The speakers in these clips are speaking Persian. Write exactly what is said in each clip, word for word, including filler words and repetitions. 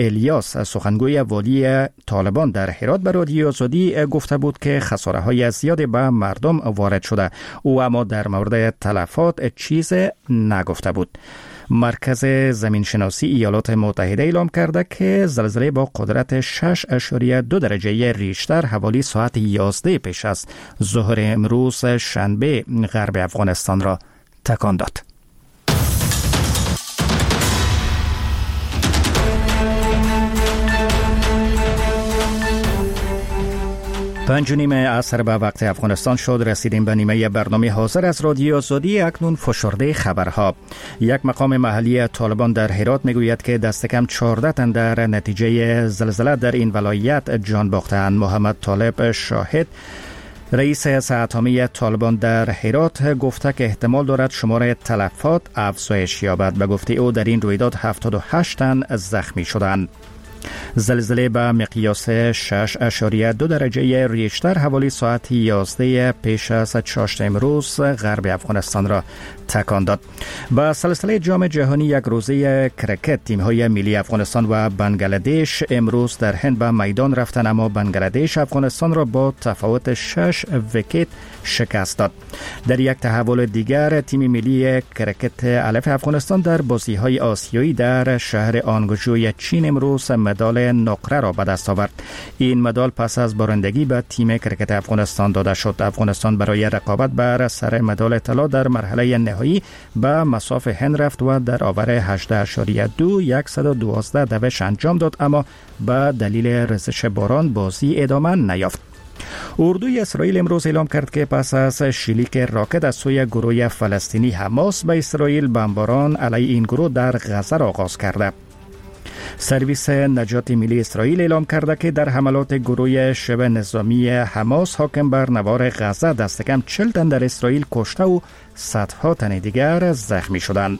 الیاس سخنگوی والی طالبان در هرات به رادیو آزادی گفته بود که خساره‌های زیادی به مردم وارد شده. او اما در مورد تلفات چیز نگفته بود. مرکز زمینشناسی ایالات متحده اعلام کرده که زلزله با قدرت شش اشاریه دو درجه ریشتر حوالی ساعت یازده پیش از ظهر امروز شنبه غرب افغانستان را تکان داد. پنج و نیم عصر به وقت افغانستان شد. رسیدیم به نیمه برنامه حاضر از رادیو آزادی. اکنون فشرده خبرها. یک مقام محلی طالبان در هرات میگوید که دست کم چهارده تن در نتیجه زلزله در این ولایت جان باختند. محمد طالب شاهد رئیس هیئت اتمی طالبان در هرات گفته که احتمال دارد شمار تلفات افزایش یابد. به گفته او در این رویداد هفتاد و هشت تن زخمی شدند. زلزله به مقیاس شش اشاریه دو درجه ریشتر حوالی ساعت یازده پیش از چاشت امروز غرب افغانستان را تکان داد. با سلسله جام جهانی یک روزه کرکت تیم‌های ملی افغانستان و بنگلادش امروز در هند به میدان رفتند، اما بنگلادش افغانستان را با تفاوت شش ویکت شکست داد. در یک تحول دیگر تیم ملی کرکت الف افغانستان در بازی‌های آسیایی در شهر آنگوجوی چین امروز مدال نقره را به دست آورد. این مدال پس از بارندگی به تیم کرکت افغانستان داده شد. افغانستان برای رقابت بر سر مدال طلا در مرحله نهایی به مصاف هند رفت و در آور هجده اشاریه دو صد و دوازده دوش انجام داد، اما به دلیل ریزش باران بازی ادامه نیافت. اردوی اسرائیل امروز اعلام کرد که پس از شلیک راکت از سوی گروه فلسطینی حماس به اسرائیل بمباران علیه این گروه در غزه را آغاز کرده. سرویس نجات ملی اسرائیل اعلام کرده که در حملات گروه شبه نظامی حماس حاکم بر نوار غزه دست کم چهل تن در اسرائیل کشته و صدها تن دیگر زخمی شدند.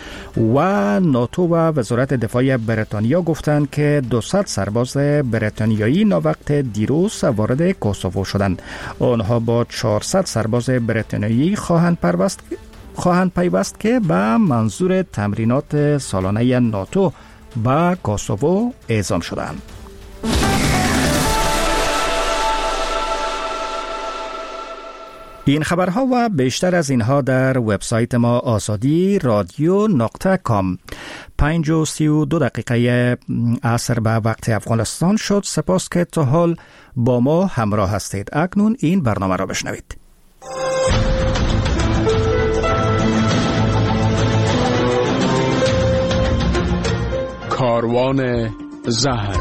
و ناتو و وزارت دفاع بریتانیا گفتند که دویست سرباز بریتانیایی ناوقت دیروز وارد کوسوو شدند. آنها با چهارصد سرباز بریتانیایی خواهند پیوست خواهند پیوست که به منظور تمرینات سالانه ناتو با کوسوو اعزام شدند. این خبرها و بیشتر از اینها در وبسایت ما آزادی رادیو نقطه کام. پنج و سی و دو دقیقه عصر به وقت افغانستان شد. سپاس که تا حال با ما همراه هستید. اکنون این برنامه را بشنوید. کاروان زهر.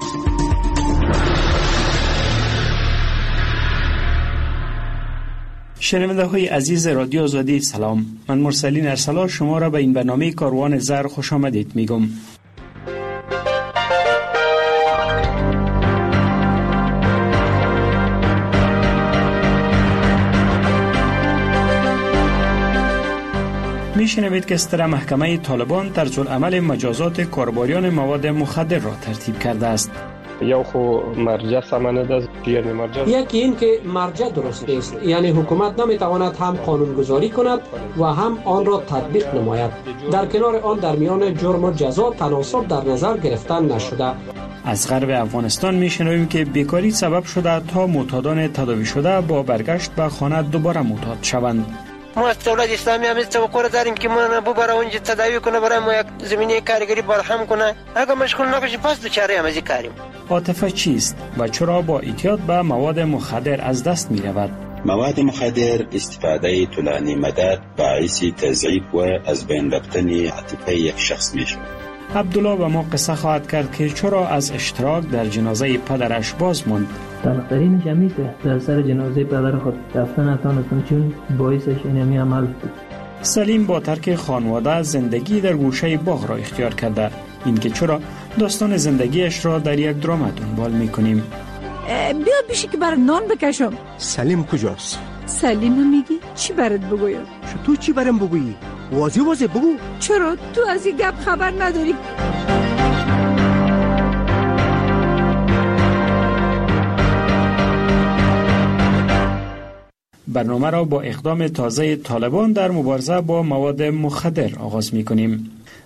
شنونده های عزیز رادیو آزادی سلام. من مرسلین ارسلان شما را به این برنامه کاروان زهر خوش آمدید میگم. میشنوید که ستره محکمه طالبان طرزالعمل مجازات کاربریان مواد مخدر را ترتیب کرده است. یا خو مرجع سمانه است، یعنی مرجع یکی این که مرجع درست است، یعنی حکومت نمیتواند هم قانونگذاری کند و هم آن را تطبیق نماید. در کنار آن در میان جرم و جزا تناسب در نظر گرفتن نشده. از غرب افغانستان میشنویم که بیکاری سبب شده تا معتادان تداوی شده با برگشت به خانه دوباره معتاد شوند. ما از دولت اسلامی هم توقع داریم که ما ببره اونجا تداوی کنه، برای ما یک زمینه کارگری برهم کنه. اگه مشغول نباشیم پس دوچاره هم از این کاریم. عاطفه چیست و چرا با اعتیاد به مواد مخدر از دست می رود؟ مواد مخدر استفاده طولانی مدت باعث تضعیف و از بین رفتن عاطفه یک شخص می شود. عبدالله به ما قصه خواهد کرد که چرا از اشتراک در جنازه پدرش باز ماند. تلقرین جمعی که در سر جنازه پدر خود رفتن نتانستم چون باعثش اینمی عمل بود. سلیم با ترک خانواده زندگی در گوشه باغ را اختیار کرده. این که چرا داستان زندگیش را در یک درام دنبال میکنیم. بیا بیشی که برای نان بکشم. سلیم کجاست؟ سلیم میگی؟ چی برات بگویم؟ تو چی برام بگویی؟ واضح واضح بگو. چرا؟ تو از این گپ خبر نداری؟ برنامه را با اقدام تازه طالبان در مبارزه با مواد مخدر آغاز می کنیم.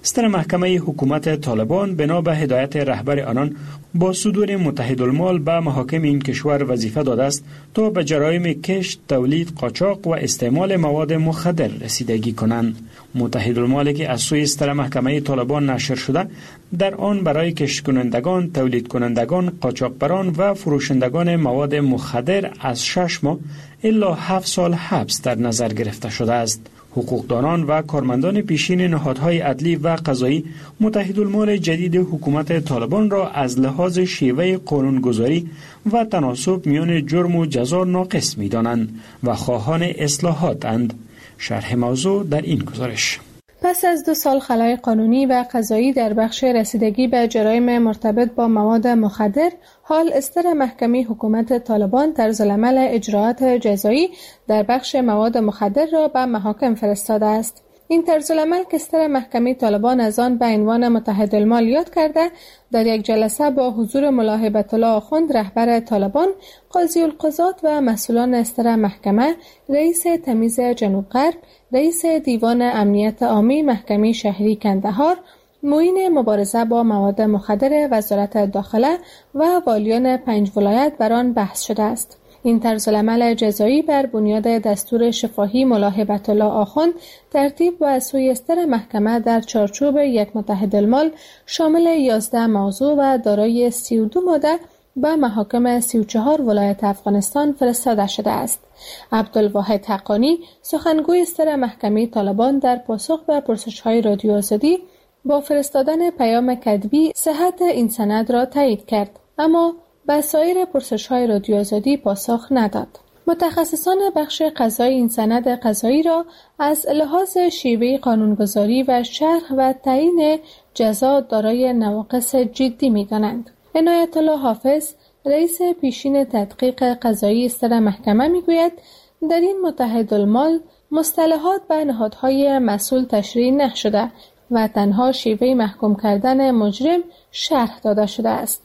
ستر محکمه حکومت طالبان بنا به هدایت رهبر آنان با صدور متحدالمال به محاکم این کشور وظیفه داده است تا به جرایم کشت، تولید، قاچاق و استعمال مواد مخدر رسیدگی کنند. متحدالمالی که از سوی ستر محکمه طالبان نشر شده در آن برای کشت کنندگان، تولید کنندگان، قاچاقبران و فروشندگان مواد مخدر از شش ماه الا هفت سال حبس در نظر گرفته شده است. حقوقدانان و کارمندان پیشین نهادهای عدلی و قضایی متحدالمال جدید حکومت طالبان را از لحاظ شیوه قانونگذاری و تناسب میان جرم و جزا ناقص می دانند و خواهان اصلاحات اند. شرح موضوع در این گزارش. پس از دو سال خلای قانونی و قضایی در بخش رسیدگی به جرایم مرتبط با مواد مخدر، حال استر محکمه حکومت طالبان طرزالعمل اجراعات جزایی در بخش مواد مخدر را به محاکم فرستاده است. این طرزالعمل که استر محکمه طالبان از آن به عنوان متحدالمال یاد کرده، در یک جلسه با حضور ملا هیبت الله آخوند رهبر طالبان، قاضی القضات و مسئولان استر محکمه، رئیس تمیز جنوب غرب، رئیس دیوان امنیت عامی محکمه شهری کندهار، معین مبارزه با مواد مخدر وزارت داخله و والیان پنج ولایت بر آن بحث شده است. این طرزالعمل جزایی بر بنیاد دستور شفاهی ملا هیبت الله آخوند ترتیب و از سوی استر محکمه در چارچوب یک متحدالمال شامل یازده موضوع و دارای سی و دو ماده به محاکم سی و چهار ولایت افغانستان فرستاده شده است. عبدالواحد حقانی، سخنگوی استر محکمه طالبان، در پاسخ به پرسش‌های رادیو آزادی با فرستادن پیام کتبی صحت این سند را تایید کرد، اما به سایر پرسش‌های رادیو آزادی پاسخ نداد. متخصصان بخش قضایی این سند قضایی را از لحاظ شیوه قانونگذاری و شرح و تعیین جزا دارای نواقص جدی می‌دانند. عنایت الله حافظ، رئیس پیشین تدقیق قضایی استر محکمه میگوید در این متحدالمال مصطلحات به نهادهای مسئول تشریح نشده و تنها شیوه محکوم کردن مجرم شرح داده شده است.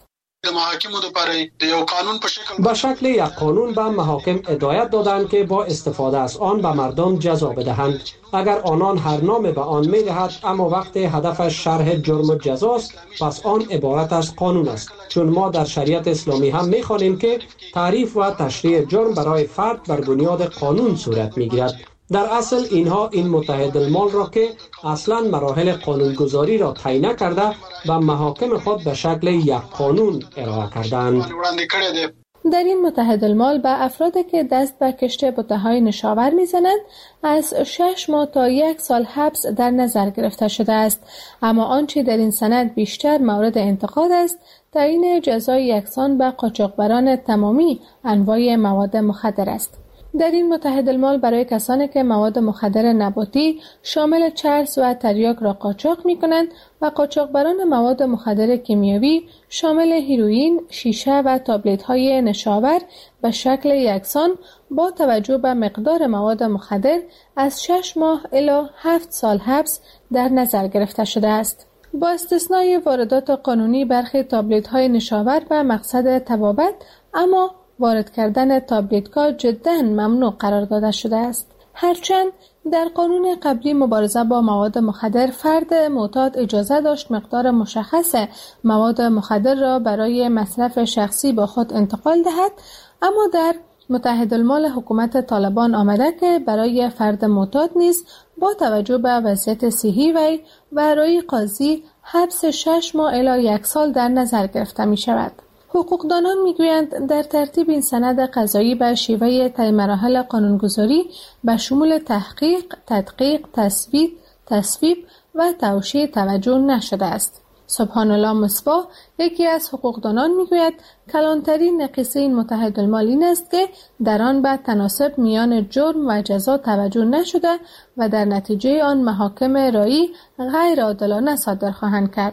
به شکل یک قانون به محاکم هدایت دادند که با استفاده از آن به مردم جزا بدهند. اگر آنان هر نام به آن می‌دهد اما وقت هدفش شرح جرم و جزاست، پس آن عبارت از قانون است، چون ما در شریعت اسلامی هم می‌خوانیم که تعریف و تشریح جرم برای فرد بر بنیاد قانون صورت می‌گیرد. در اصل اینها این متحدالمال را که اصلا مراحل قانونگذاری را طی نکرده و محاکم خود به شکل یک قانون ارائه کردند. در این متحدالمال به افرادی که دست به کشت بته‌های نشاور میزنند از شش ماه تا یک سال حبس در نظر گرفته شده است، اما آنچه در این سند بیشتر مورد انتقاد است تعیین جزای یکسان به قاچاقبران تمامی انواع مواد مخدر است. در این متحدالمال برای کسانی که مواد مخدر نباتی شامل چرس و تریاک را قاچاق می کنند و قاچاقبران مواد مخدر کیمیایی شامل هیروئین، شیشه و تابلت های نشاور به شکل یکسان با توجه به مقدار مواد مخدر از شش ماه الی هفت سال حبس در نظر گرفته شده است. با استثنای واردات قانونی برخی تابلت های نشاور به مقصد تبابت، اما وارد کردن تابلت‌ها جداً ممنوع قرار داده شده است. هرچند در قانون قبلی مبارزه با مواد مخدر فرد معتاد اجازه داشت مقدار مشخص مواد مخدر را برای مصرف شخصی با خود انتقال دهد، اما در متحدالمال حکومت طالبان آمده که برای فرد معتاد نیز با توجه به وضعیت صحی وی و رأی قاضی حبس شش ماه الی یک سال در نظر گرفته می شود. حقوقدانان میگویند در ترتیب این سند قضایی به شیوه طی مراحل قانونگذاری به شمول تحقیق، تدقیق، تثبیت، تصویب و توشیح توجه نشده است. سبحان الله مصباح، یکی از حقوقدانان میگوید کلانترین نقیصه این متحدالمال این است که در آن به تناسب میان جرم و جزا توجه نشده و در نتیجه آن محاکم رایی غیر عادلانه صادر خواهند کرد.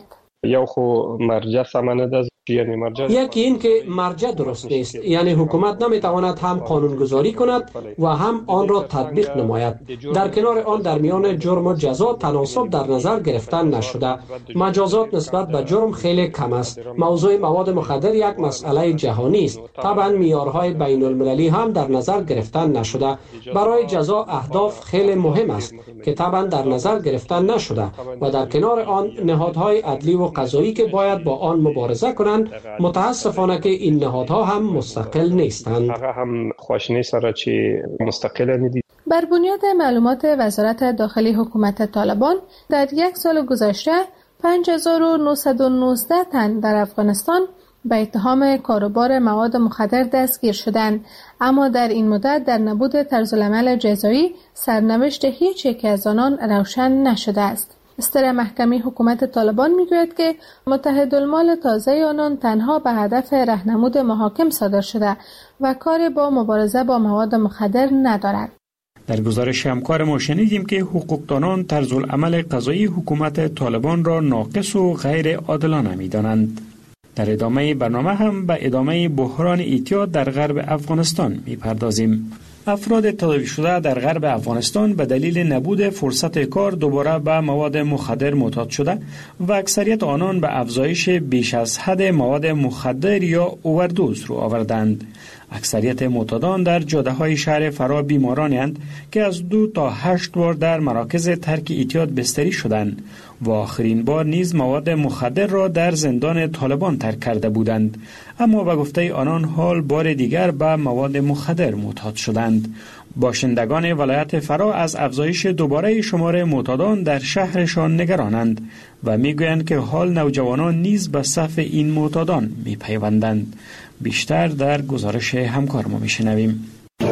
یا خو مرجع سمنه است، یعنی مرجع یکی این که مرجع درست نیست، یعنی حکومت نمیتواند هم قانونگذاری کند و هم آن را تطبیق نماید. در کنار آن در میان جرم و جزا تناسب در نظر گرفتن نشده. مجازات نسبت به جرم خیلی کم است. موضوع مواد مخدر یک مسئله جهانی است. طبعا معیارهای بین المللی هم در نظر گرفتن نشده. برای جزا اهداف خیلی مهم است که طبعا در نظر گرفتن نشده و در کنار آن نهادهای عدلی و قضایی که باید با آن مبارزه کنند. متاسفانه که این نهادها هم مستقل نیستند. هم خوشنی سره چی مستقل ندید. بر بنیاد معلومات وزارت داخلی حکومت طالبان در یک سال گذشته پنج هزار و نهصد و نوزده تن در افغانستان به اتهام کاروبار مواد مخدر دستگیر شدند، اما در این مدت در نبود طرزالعمل جزایی سرنوشت هیچ یک از آنان روشن نشده است. استر محکمی حکومت طالبان میگوید که متحدالمال تازه آنان تنها به هدف راهنمود محاکم صادر شده و کاری با مبارزه با مواد مخدر ندارد. در گزارش همکار ما شنیدیم که حقوقدانان طرزالعمل قضایی حکومت طالبان را ناقص و غیر عادلانه می‌دانند. در ادامه برنامه هم به ادامه بحران اعتیاد در غرب افغانستان می‌پردازیم. افراد تداوی شده در غرب افغانستان به دلیل نبود فرصت کار دوباره به مواد مخدر معتاد شده و اکثریت آنان به افزایش بیش از حد مواد مخدر یا اووردوز رو آوردند. اکثریت معتادان در جاده‌های شهر فرا بیمارانی اند که از دو تا هشت بار در مراکز ترک اعتیاد بستری شدند و آخرین بار نیز مواد مخدر را در زندان طالبان ترک کرده بودند، اما به گفته آنان حال بار دیگر به مواد مخدر معتاد شدند. باشندگان ولایت فرا از افزایش دوباره شمار معتادان در شهرشان نگرانند و میگویند که حال نوجوانان نیز به صف این معتادان میپیوندند. بیشتر در گزارش همکار ما میشنویم.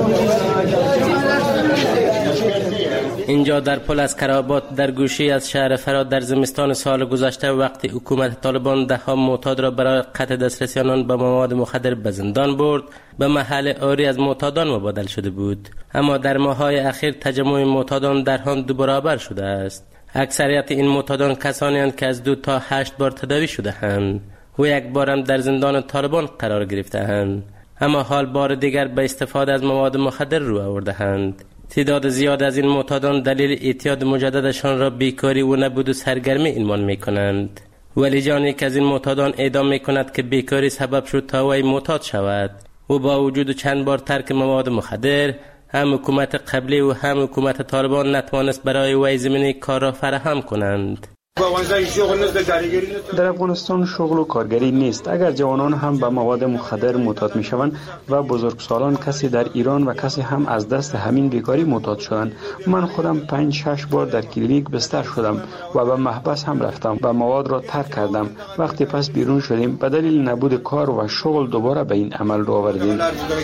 اینجا در پل از کرابات در گوشی از شهر فرا در زمستان سال گذشته وقتی حکومت طالبان ده ها معتاد را برای قطع دسترسی آنان به مواد مخدر به زندان برد، به محل آری از معتادان مبادل شده بود، اما در ماه‌های اخیر تجمع معتادان در آن دو برابر شده است. اکثریت این معتادان کسانی اند که از دو تا هشت بار تداوی شده اند و یک بارم در زندان طالبان قرار گرفته اند، اما حال بار دیگر به استفاده از مواد مخدر رو آورده اند. تعداد زیاد از این معتادان دلیل اعتیاد مجددشان را بیکاری و نبود و سرگرمی عنوان می کنند. ولی جانی که از این معتادان اعدام می کند که بیکاری سبب شد تا وی معتاد شود و با وجود چند بار ترک مواد مخدر هم حکومت قبلی و هم حکومت طالبان نتوانست برای وی زمینه کار را فراهم کنند. در افغانستان شغل و کارگری نیست. اگر جوانان هم به مواد مخدر معتاد می شوند و بزرگسالان کسی در ایران و کسی هم از دست همین بیکاری معتاد شدند. من خودم پنج شش بار در کلینیک بستر شدم و به محبس هم رفتم و مواد را ترک کردم. وقتی پس بیرون شدیم به دلیل نبود کار و شغل دوباره به این عمل رو آوردیم.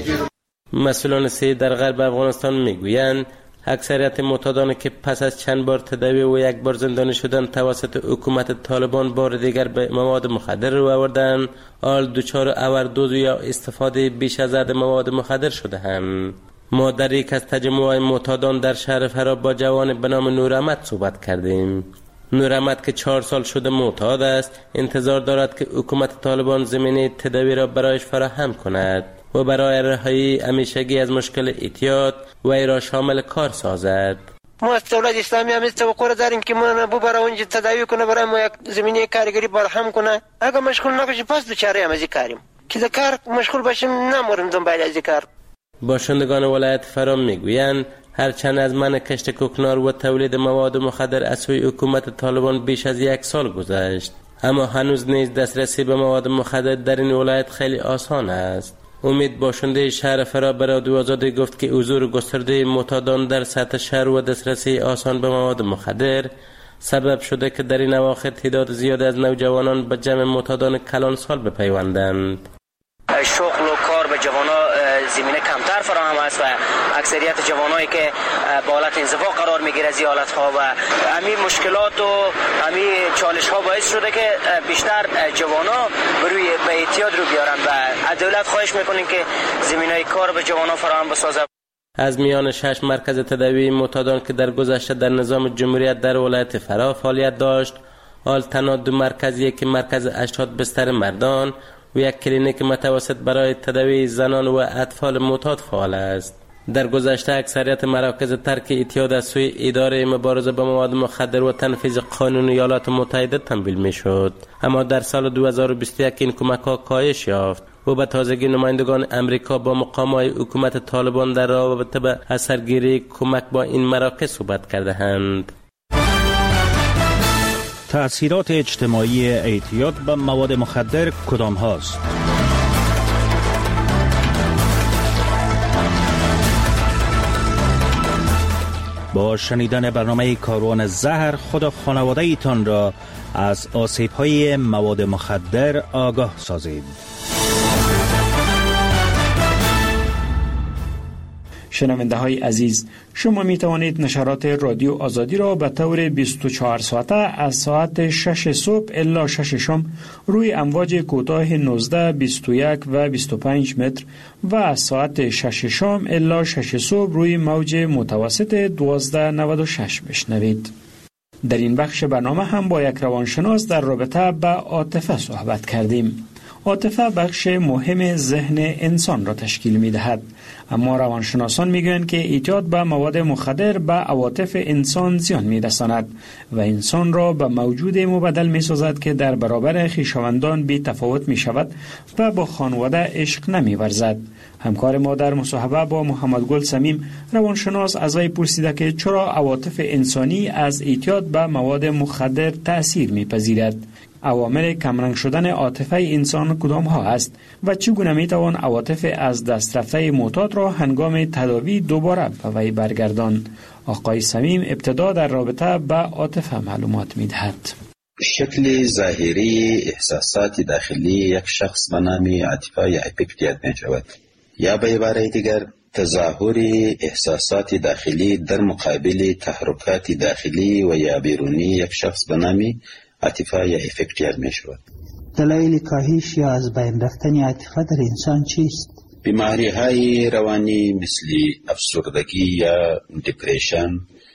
مسئولان سیاسی در غرب افغانستان میگویند اکثریت معتادانی که پس از چند بار تداوی و یک بار زندانی شدن توسط حکومت طالبان بار دیگر به مواد مخدر رو آوردن، آل دچار اوردوز یا استفاده بیش از حد مواد مخدر شده هم. ما در یک از تجمع‌های معتادان در شهر فرا با جوان به نام نوراحمد صحبت کردیم. نوراحمد که چهار سال شده معتاد است، انتظار دارد که حکومت طالبان زمینه تداوی را برایش فراهم کند و برای رهایی همیشگی از مشکل اعتیاد و ای را شامل کار سازد. ما از دولت اسلامی هم توقع داریم که ما ببره اونجا تداوی کنه، برای ما یک زمینه کارگری فراهم کنه. اگه مشغول نباشیم پس دوچاره هم از کاریم که در کار مشغول باشیم نموریم دنبال از کار. باشندگان ولایت فرا میگویند هرچند از من کشت کوکنار و تولید مواد مخدر از سوی حکومت طالبان بیش از یک سال گذشت، اما هنوز نیز دسترسی به مواد مخدر در این ولایت خیلی آسان است. امید باشنده شهر فرا به رادیو آزادی گفت که حضور گسترده معتادان در سطح شهر و دسترسی آسان به مواد مخدر سبب شده که در این اواخر تعداد زیاد از نوجوانان به جمع معتادان کلان سال بپیوندند. شغل و کار به جوانان زمینه کمتر فراهم است و اکثریت جوانایی که با حالت انزوا قرار میگیره از حالت ها و همین مشکلات و همین چالش ها باعث شده که بیشتر جوانا بروی به اعتیاد رو بیارن و از دولت خواهش میکنیم که زمینه کار به جوانان فراهم بسازه. از میان شش مرکز تداوی معتادان که در گذشته در نظام جمهوریت در ولایت فرا فعالیت داشت، حال تنها دو مرکزیه که مرکز هشتاد بستر مردان و یک کلینیک متوسط برای تداوی زنان و اطفال معتاد فعال است. در گذشته اکثریت مراکز ترک اعتیاد از سوی اداره مبارزه با مواد مخدر و تنفیذ قانون ایالات متحده تمویل می شد، اما در سال دو هزار و بیست و یک این کمک ها کاهش یافت و به تازگی نمایندگان امریکا با مقامات حکومت طالبان در رابطه با اثرگیری کمک با این مراکز صحبت کرده‌اند. تأثیرات اجتماعی اعتیاد به مواد مخدر کدام هاست؟ با شنیدن برنامه کاروان زهر خود خانواده ایتان را از آسیب‌های مواد مخدر آگاه سازید. شنونده های عزیز، شما می توانید نشرات رادیو آزادی را به طور بیست و چهار ساعته از ساعت شش صبح الی شش شام روی امواج کوتاه نوزده، بیست و یک و بیست و پنج متر و از ساعت شش شام الی شش صبح روی موج متوسط دوازده نود و شش بشنوید. در این بخش برنامه هم با یک روانشناس در رابطه با عاطفه صحبت کردیم. عاطفه بخش مهم ذهن انسان را تشکیل می دهد، اما روانشناسان می گویند که اعتیاد به مواد مخدر به عواطف انسان زیان می رساند و انسان را به موجود مبدل می سازد که در برابر خویشاوندان بی تفاوت می شود و با خانواده عشق نمی ورزد. همکار ما در مصاحبه با محمد گل صمیم روانشناس از وی پرسیده که چرا عواطف انسانی از اعتیاد به مواد مخدر تأثیر می پذیرد. عوامل کمرنگ شدن عاطفه انسان کدام ها است و چگونه می توان عواطف از دست رفته معتاد را هنگام تداوی دوباره به وی برگردان؟ آقای صمیم ابتدا در رابطه با عاطفه معلومات می دهد. شکل ظاهری احساسات داخلی یک شخص به نام عاطفه یا افکتیت می شود، یا به عبارت دیگر تظاهر احساسات داخلی در مقابل تحرکات داخلی و یا بیرونی یک شخص به نام عاطفه یا افکتیت می شود. دلایل کاهش یا از بین رفتن عاطفه در انسان چیست؟ بیماری های روانی مثل افسردگی یا دپریشن،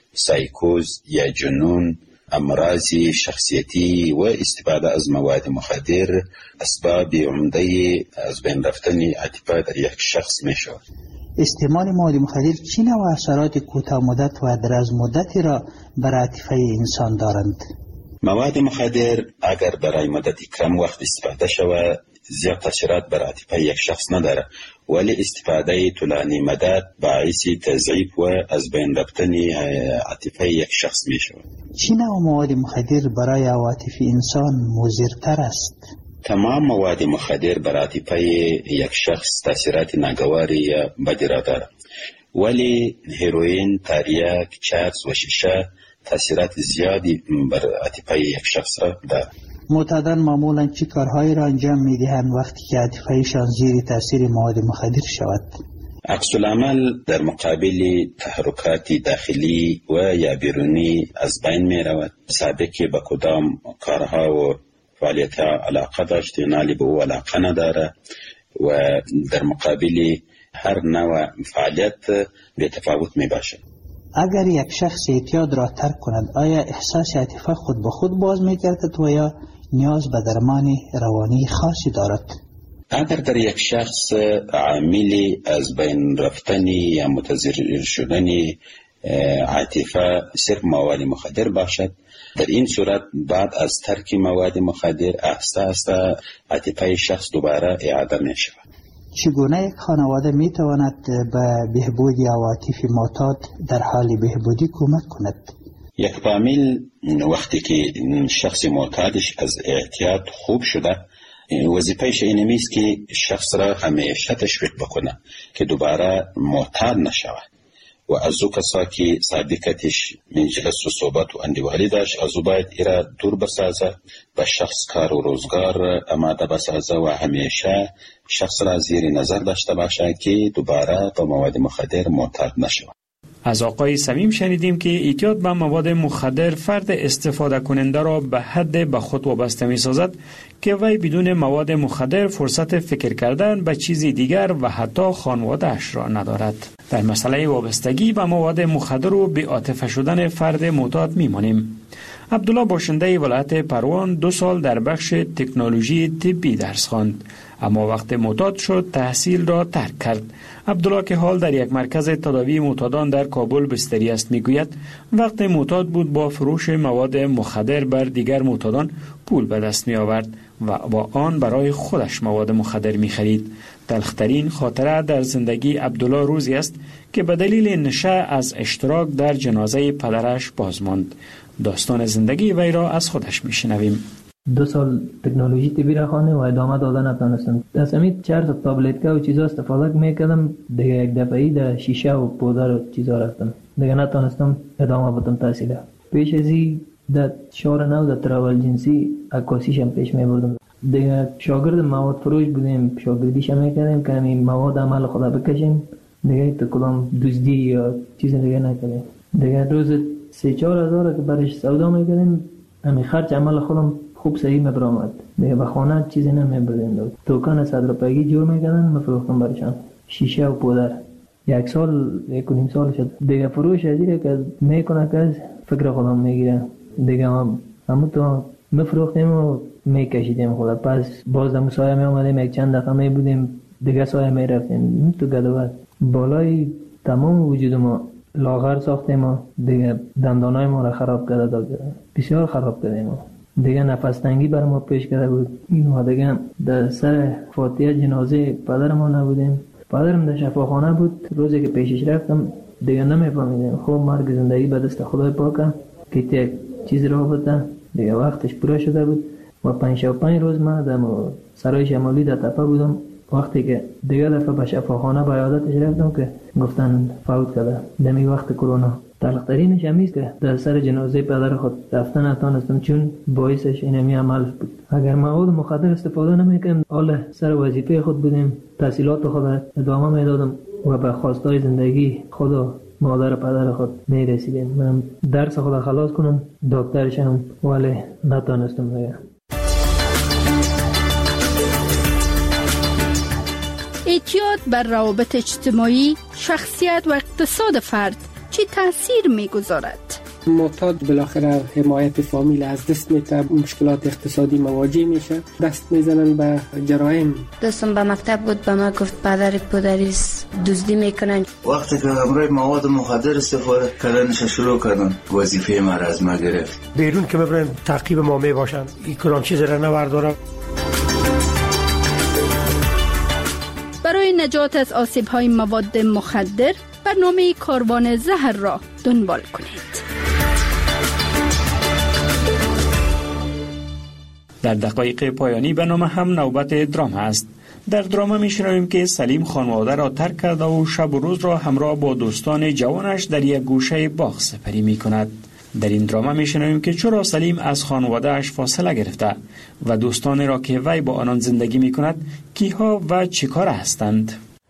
سایکوز یا جنون، امراض شخصیتی و استفاده از مواد مخدر اسباب عمده از بین رفتن عاطفه در یک شخص می شود. استعمال مواد مخدر چه نوع اثرات کوتاه مدت و دراز مدتی را بر عاطفه انسان دارند؟ مواد مخدر اگر برای مدت کم وقت استفاده شود زیاد تاثیرات بر عاطفه یک شخص نداره، ولی استفاده طولانی مدت باعث تضعیف و از بین رفتن عاطفه یک شخص می شود. چه نوع مواد مخدر برای عواطف انسان مضرتر است؟ تمام مواد مخدر بر عاطفه یک شخص تاثیرات ناگواری یا بدی را دارد، ولی هیروئین، تریاک، چرس و شیشه تاثیرات زیادی بر عاطفه یک شخص را دارد. معتادان معمولا چه کارهایی را انجام می‌دهند وقتی که عاطفه‌شان زیر تاثیر مواد مخدر شود؟ عکس العمل در مقابل تحرکات داخلی و یا بیرونی از بین می رود. سابقه به کدام کارها و فعالیت علاقه داشت نالی به او علاقه نداره و در مقابل هر نوع فعالیت به تفاوت می باشد. اگر یک شخص اعتیاد را ترک کند آیا احساس عاطفه خود به خود باز می گردد و یا نیاز به درمان روانی خاصی دارد؟ اگر در یک شخص عاملی از بین رفتن یا متضرر شدن عاطفه صرف مواد مخدر باشد، در این صورت بعد از ترک مواد مخدر آهسته آهسته عاطفه شخص دوباره اعاده می شود. چگونه یک خانواده می تواند به بهبود عواطف معتاد در حال بهبودی کمک کند؟ یک فامیل وقتی که شخص معتادش از اعتیاد خوب شده، وظیفهش این نیست که شخص را همیشه تشویق بکنه که دوباره معتاد نشود و از او کسا که صادقتش مجلس و صحبت و اندیوالی داشت از او باید ایرا دور بسازه و شخص کار و روزگار اماده بسازه و همیشه شخص را زیر نظر داشته باشه که دوباره با مواد مخدر معتاد نشود. از آقای صمیم شنیدیم که اعتیاد به مواد مخدر فرد استفاده کننده را به حد به خود وابسته می سازد که وی بدون مواد مخدر فرصت فکر کردن به چیزی دیگر و حتی خانواده‌اش را ندارد. در مسئله وابستگی به مواد مخدر و بی‌عاطفه شدن فرد معتاد می مانیم. عبدالله باشنده ولایت پروان دو سال در بخش تکنولوژی طبی درس خواند، اما وقت معتاد شد تحصیل را ترک کرد. عبدالله که حال در یک مرکز تداوی معتادان در کابل بستری است میگوید وقت معتاد بود با فروش مواد مخدر بر دیگر معتادان پول به دست می آورد و با آن برای خودش مواد مخدر می خرید. تلخترین خاطره در زندگی عبدالله روزی است که به دلیل نشه از اشتراک در جنازه پدرش باز ماند. داستان زندگی وی را از خودش می شنویم. دو سال تکنولوژی طبی را خوانده و ادامه داده نتونستم. از همین چهار تا تابلت و چیزا استفاده میکردم، دیگه یک دفعه‌ای در شیشه و پودر و چیزا رفتم، دیگه نتونستم ادامه بدم تحصیل. پیش از این در شهر نو در تراول جنسی عکاسیشم پیش میبردم. دیگه شاگرد مواد فروش بودیم، شاگردیش میکردیم که همین مواد عمل خدا بکشیم، دیگه تو کدام دزدی یا چیز دیگه نکردیم. دیگه روز سه چهار هزار که برش سودا میکردیم، همین خرج عمل خودم خوب صحیح مبرامد. دیگه به خانه چیزی نمیبردیم. توکان صد روپیگی جور میکردن مفروختم برشان، شیشه و پودر. یک سال یک و نیم سال شد. دیگه فروش ازیره که میکنه که فکر خودم میگیره. دیگه هم همون تو مفروختیم و میکشیدیم خدا. پس باز دم سایه می آمدیم، یک چند دقیقه می بودیم، دیگه سایه می رفتیم تو گدوات. بالای تمام وجود ما لاغر ساختیم و دیگه دندانای ما را خراب کرده داد. بسیار خراب کردیم. دیگه نفس تنگی بر ما پیش کرده بود. اینو دیگه در سر فاتحه جنازه پدرمون نبودیم. پدرم در شفاخانه بود. روزی که پیشش رفتم دیگه نمیفهمیدم. خب مرگ زندگی به دست خدای پاکه که یک چیز را بده. دیگه وقتش پورا شده بود و پنج و پنج روز من در سرای شمالی در تپه بودم. وقتی که دیگه دفعه به شفاخانه به عیادتش رفتم که گفتن فوت کرده دمی وقت کرونا. تلخترینش همیست که در سر جنازه پدر خود رفتن نتونستم، چون باعثش اینمی عمل بود. اگر مواد مخدر استفاده نمیکردم حالا سر وظیفه خود بودیم، تحصیلات خود ادامه میدادم و به خواستای زندگی خود و مادر پدر خود میرسیدم. من درس خود خلاص کنم، دکتر شم، ولی نتونستم دیگه. اعتیاد بر روابط اجتماعی، شخصیت و اقتصاد فرد چی تاثیر میگذارد؟ معتاد بالاخره حمایت فامیل از دست میده، مشکلات اقتصادی مواجه میشه، دست میزنن به جرایم. دوستم به مکتب بود، به ما گفت پدر پدریس دزدی میکنن. وقتی که همراه مواد مخدر استفاده کردنش شروع کردن، وظیفه ما را از ما گرفت. بیرون که ببرن تعقیب ما میباشن، این کلام چیز را نوردارم. برای نجات از آسیب‌های مواد مخدر برنامه کاروان زهر را دنبال کنید. در دقایق پایانی برنامه هم نوبت درام است. در درام میشنویم که سلیم خانواده را ترک کرده و شب و روز را همراه با دوستان جوانش در یک گوشه باغ سپری می کند. در این درام میشنویم که چرا سلیم از خانواده اش فاصله گرفته و دوستان را که وی با آنان زندگی می کند کیها و چیکار هستند.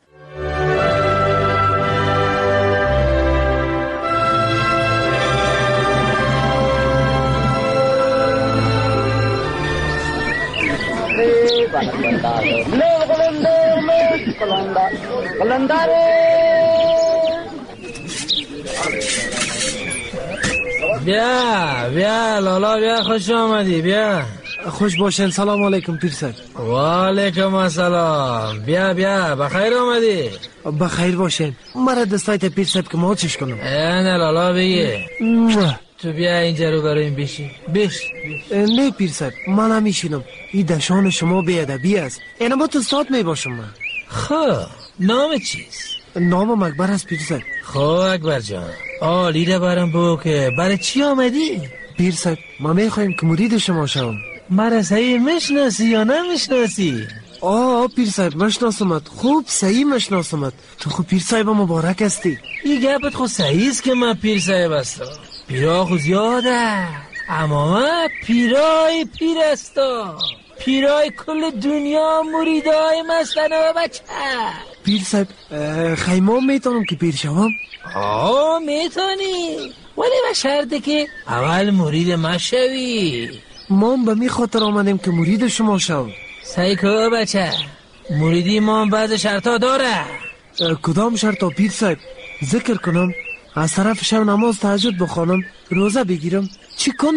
بیا بیا لالا بیا، خوش آمدی. بیا خوش باشین. سلام علیکم پیرسر. و علیکم السلام. بیا بیا بخیر آمدی. بخیر باشین. مرا دستایت پیرسر که ما چیش کنم؟ نه لالا بگی. تو بیا اینجا رو بریم بشی. بش نه پیرسر، من همیشینم. این دشان شما بیادبی است. اینا با تو سات می باشم من. خب نام چیست؟ نام اکبر است پیرسر. خب اکبر جان، آلی را برم بگو که برای چی آمدی؟ پیرسر ما میخوایم که مرید شما شوم. مرا صحیح میشناسی یا نمیشناسی؟ آه پیرسر مشناسمت، خوب صحیح مشناسمت. تو خوب پیرسر با مبارک هستی. این گپت خود صحیح است که من پیرسر بستم. پیرا خود زیاده، اما من پیرای پیر هستم. پیرای کل دنیا مریدای مستن و بچه. پیر صاحب خیمام میتونم که پیر شوم؟ آه میتونی، ولی به شرطه که اول مرید ما شوی. ما به می خاطر آمدیم که مرید شما شوم. سعی که بچه، مریدی ما بعض شرطا داره. کدام شرطا پیر صاحب؟ ذکر کنم، از طرف شب نماز تهجد بخوانم، روزه بگیرم، چی کنم؟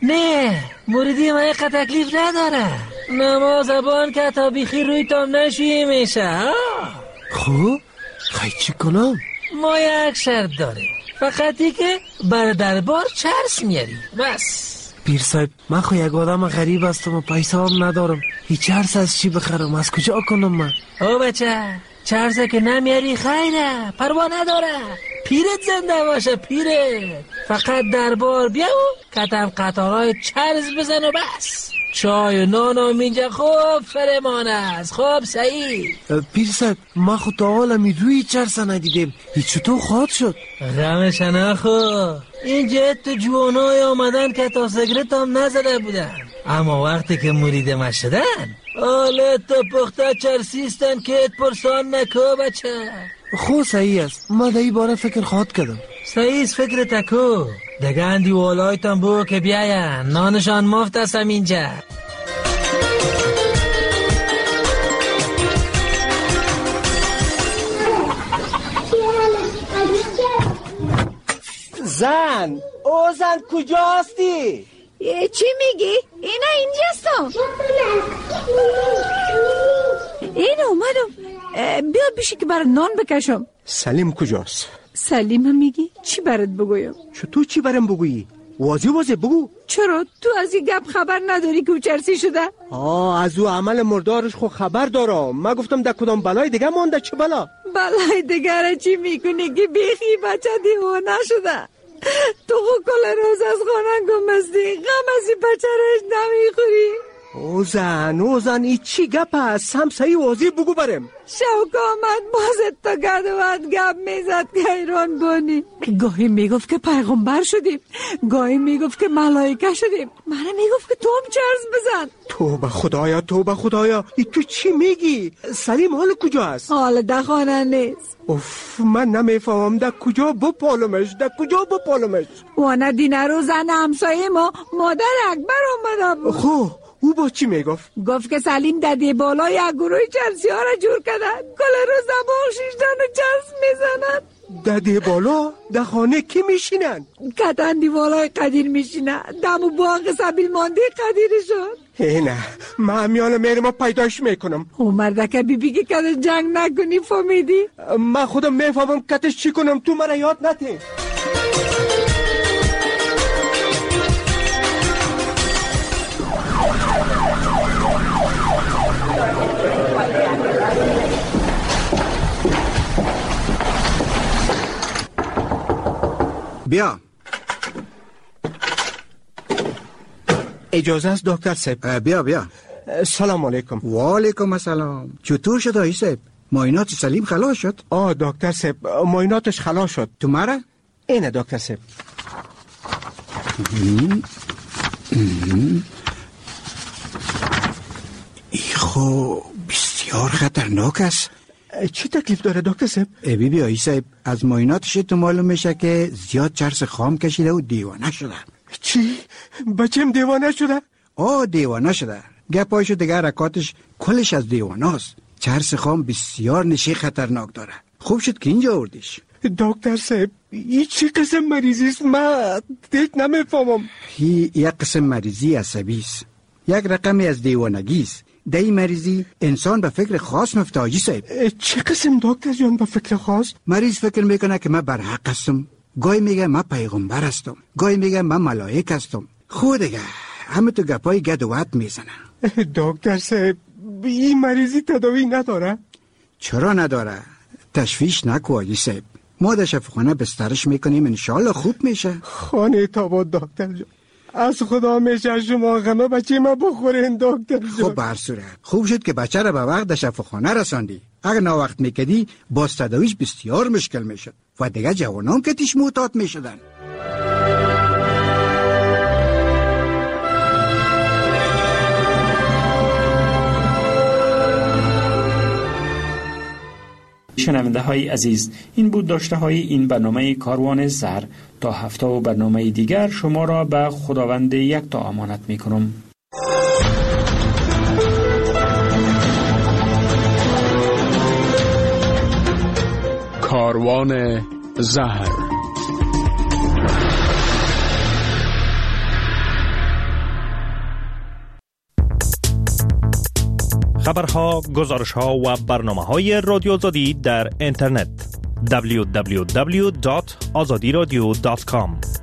نه موردی من یک تکلیف نداره. نما زبان که تا بیخی روی تام نشویی میشه. خب خیلی چی کنم؟ ما یک شرط داریم، فقطی که بر دربار چرس میاری بس. پیر صاحب من خو یک آدم غریب هستم و پیسه هم ندارم، هیچ چرس از چی بخرم؟ از کجا کنم من؟ او بچه چرسه که نمیاری خیره، پروا نداره، پیرت زنده باشه پیرت. فقط دربار بیا و کتم قطارای چرس بزن و بس. چای و نان و اینجا خوب فرمان است. خوب سعید پیر صاحب ما خود تا حالا می روی چرس ندیدیم، هیچ چطور خواهد شد؟ غمش نخو، اینجا تو جوانای آمدن که تا سگرت هم نزده بودن، اما وقتی که مریدم شدن آلت تا پخته چرسیستن که ات پرسان نکو بچه. خو صحیح است، ما دایی باره فکر خواهد کردم. صحیح است فکر تکو. دگه اندی والایتان بو که بیاین، نانشان مفت هستم اینجا. زن او زن کجاستی؟ چی میگی؟ اینا اینجاستم. این اومدم بیا بیشی که برای نان بکشم. سلیم کجاست؟ سلیم هم میگی؟ چی برات بگویم؟ چطور چی برام بگویی؟ واضح واضح بگو. چرا؟ تو از این گپ خبر نداری که او چرسی شده؟ آه از او عمل مردارش خو خبر دارم. من گفتم در کدام بلای دیگه مانده. چه بلا؟ بلای دیگه را چی میکنی که بیخی بچه دیوانه شده؟ تو خو کل روز از خانه گمستی، غم از این بچه رش نمیخوری. او زن او زن ای چی گپ هست؟ هم صحیح واضح بگو برم. شوق آمد بازت تا گدوات گپ میزد که ایران بانی. گاهی میگفت که پیغمبر شدیم، گاهی میگفت که ملائکه شدیم، منم میگفت که تو هم چرس بزن. توبه خدایا توبه خدایا، ای تو چی میگی؟ سلیم حال کجا است؟ حال در خانه نیست. اوف من نمیفهمم در کجا بپالمش، در کجا بپالمش؟ وانه دینه رو زن همسایه ما مادر اکبر آمده. خو او با چی میگفت؟ گفت که سلیم ددی بالا یک گروه چرسی ها را جور کردن، کل روز دباغ شیشتن و چرس میزنن. ددی بالا در خانه کی میشینن؟ کتن دیوالای قدیر میشینن، دم و باغ سبیل مانده قدیرشون. نه من میانه میرم و پیداش میکنم. او مردکه بی بی که کتش جنگ نکنی فهمیدی؟ من خودم میفهمم کتش چی کنم، تو مرا یاد نده. بیا. اجازه است دکتر صاحب؟ بیا بیا. سلام علیکم. و علیکم السلام. چطور شد آقای صاحب؟ معاینات سلیم خلاص شد؟ آه دکتر صاحب معایناتش خلاص شد. تو مرا؟ اینه دکتر صاحب. ای خو بسیار خطرناک است. چی تکلیف داره دکتر صاحب؟ ای بی بی آقای صاحب از معایناتش تو معلوم میشه که زیاد چرس خام کشیده و دیوانه شده. چی؟ بچم دیوانه شده؟ آه دیوانه شده. گپایشو دیگه حرکاتش کلش از دیوانه است. چرس خام بسیار نشی خطرناک داره. خوب شد که اینجا آوردیش. دکتر صاحب این چی قسم مریضی است؟ من دیگه نمیفهمم. هی یک قسم مریضی عصبی است، یک رقمی از دیوانگی است. در این مریضی انسان به فکر خاص مفته حاجی صاحب. چه قسم دکتر جان به فکر خاص؟ مریض فکر میکنه که من برحق هستم، گاهی میگه من پیغمبر هستم، گاهی میگه من ملائک هستم. خود دیگه همه تو گپای گد و وط میزنه. دکتر صاحب این مریضی تداوی نداره؟ چرا نداره؟ تشویش نکو حاجی صاحب، ما در شفاخانه بسترش میکنیم، انشالله خوب میشه. خانه تاباد دکتر جان، از خدا میشه شما غمه بچه ما بخورین دکتر جان. خب بر صورت خوب شد که بچه را به وقت در شفاخانه رساندی. اگر ناوقت میکدی باز تداویش بسیار مشکل میشد و دیگه جوانان که تیش معتاد میشدن. شنونده های عزیز، این بود داشته های این برنامه کاروان زر. تا هفته و برنامه دیگر شما را به خداوند یکتا امانت می کنم. کاروان زر. خبرها، گزارشها و برنامه‌های رادیو آزادی در اینترنت دبلیو دبلیو دبلیو دات آزادی رادیو دات کام